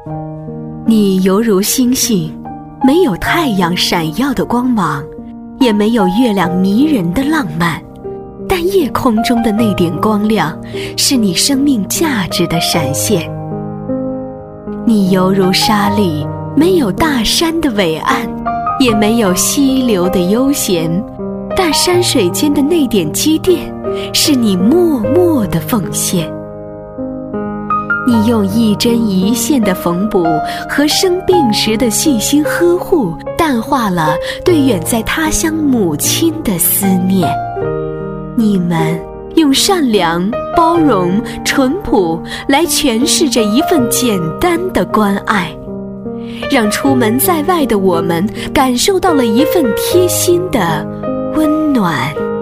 你犹如星星，没有太阳闪耀的光芒，也没有月亮迷人的浪漫，但夜空中的那点光亮，是你生命价值的闪现。你犹如沙粒，没有大山的伟岸，也没有溪流的悠闲，但山水间的那点积淀，是你默默的奉献。你用一针一线的缝补和生病时的细心呵护，淡化了对远在他乡母亲的思念。你们用善良、包容、淳朴来诠释着一份简单的关爱，让出门在外的我们感受到了一份贴心的温暖。